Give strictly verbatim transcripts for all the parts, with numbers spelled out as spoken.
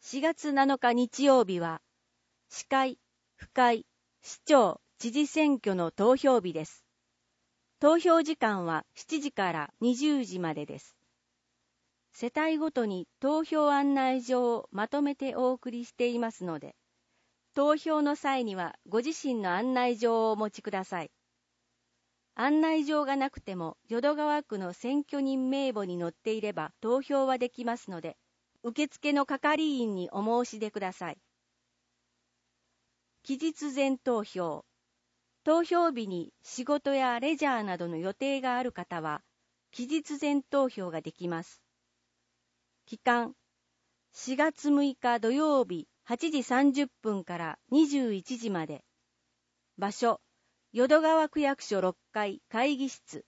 しがつなのか日曜日は、市会、府会、市長、知事選挙の投票日です。投票時間はしちじからにじゅうじまでです。世帯ごとに投票案内状をまとめてお送りしていますので、投票の際にはご自身の案内状をお持ちください。案内状がなくても淀川区の選挙人名簿に載っていれば投票はできますので、受付の係員にお申し出ください。期日前投票。投票日に仕事やレジャーなどの予定がある方は、期日前投票ができます。期間、しがつむいか土曜日はちじさんじゅっぷんからにじゅういちじまで。場所、淀川区役所ろっかい会議室。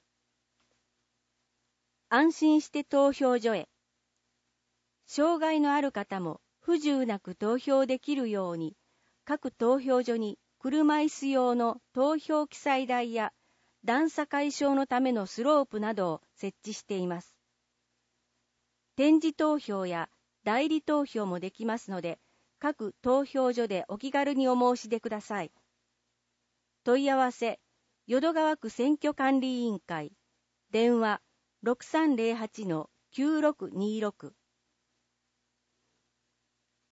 安心して投票所へ。障害のある方も不自由なく投票できるように、各投票所に車椅子用の投票記載台や段差解消のためのスロープなどを設置しています。点字投票や代理投票もできますので、各投票所でお気軽にお申し出ください。問い合わせ、淀川区選挙管理委員会、電話 ろくさんぜろはちのきゅうろくにーろく